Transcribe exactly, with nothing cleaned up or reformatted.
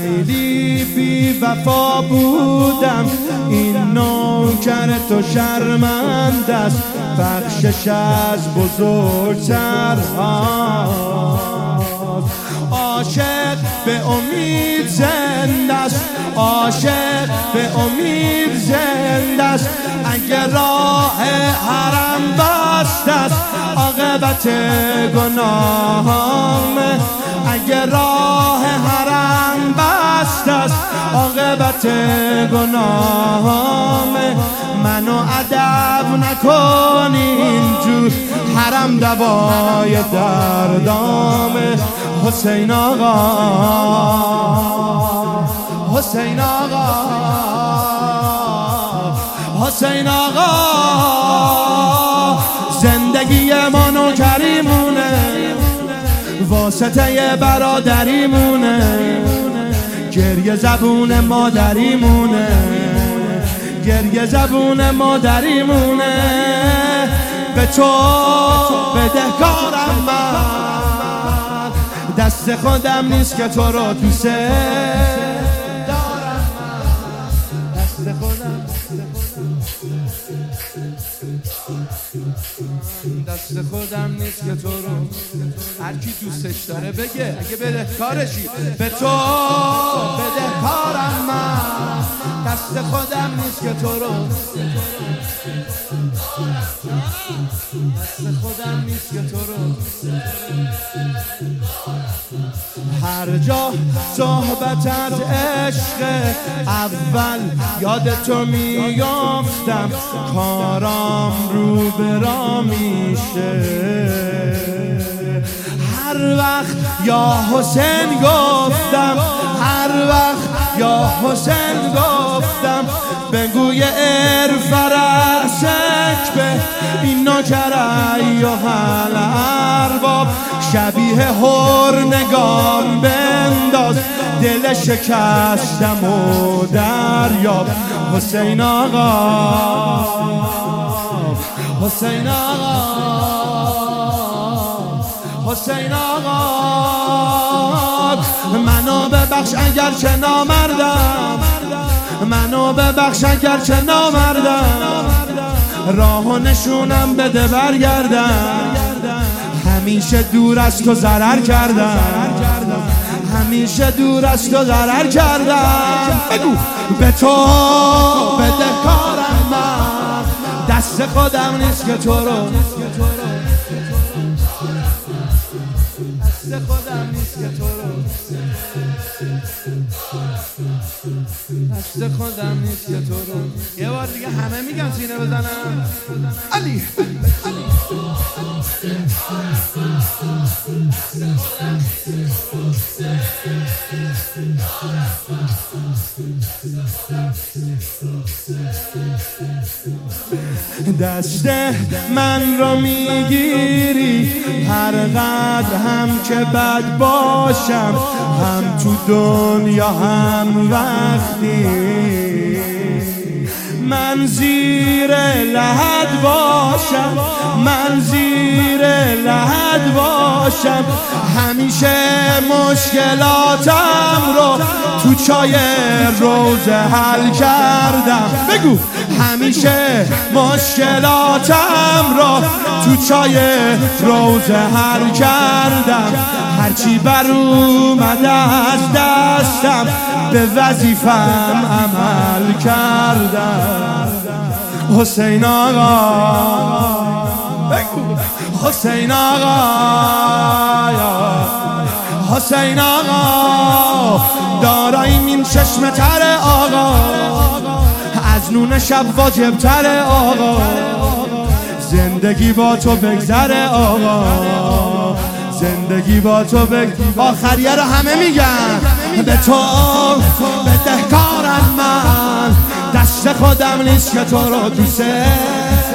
خیلی بی وفا بودم، این نوکر تو شرمنده است، بخشش از بزرگتر هاست. عاشق به امید زنده است، عاشق به امید زنده است، اگه راه حرم بسته است عاقبت گناهامه، اگه راه حرم بسته است عاقبت گناهامه. منو ادب نکن اینجور، حرم دوای دردامه. حسین آقا، حسین آقا، حسین آقا، زندگی ما نوکریمونه، واسطه برادریمونه، گریه زبون مادریمونه، گریه زبون مادریمونه. به تو بدهکارم من، دست خودم نیست که تو رو دوست دارم، دست خودم، دست خودم نیست که تو رو، هر کی دوستش داره بگه اگه بدهکارشی. به تو بدهکارم من، دست خودم نیست که تو رو، دست خودم نیست که تو رو. هر جا صحبت از عشق، اول یاد تو میافتم، کارام رو برا میشه. هر وقت یا حسین گفتم، هر وقت یا حسین گفتم، بگوی ارفرسک به این نوکرای و حل ارباب، شبیه هر نگام بنداز، دل شکستم و دریاب. حسین آقا، حسین آقا، حسین آقا، منو ببخش اگر چه نامردم، منو ببخش اگر چه نامردم، راهو نشونم بده برگردم، همیشه دور از تو ضرر کردم، همیشه دور از تو ضرر کردم. بگو به تو بدهکارم من، دست خودم نیست که تو رو، دست خودم نیست که تو رو، دست خودم نیست که تو رو. یه بار دیگه همه میگن سینه بزنم. علی علی دست من رو میگیری، هر قدر هم که بد باشم، هم تو دنیا هم وقتی من زیر لحد باشم، من زیر لحد باشم، همیشه مشکلاتم رو تو چای روزه حل کردم. بگو همیشه مشکلاتم رو تو چای روزه حل کردم، هرچی بر اومده از دستم به وظیفم عمل کردم. حسین آقا، بگو حسین آقا، حسین آقا، داراییم این چشم تر آقا، از نون شب واجب تر آقا، زندگی با تو بگذره آقا، زندگی با تو بگ آخریه رو همه میگن. به تو بدهکارم من، دست خودم نیست که تو رو دوست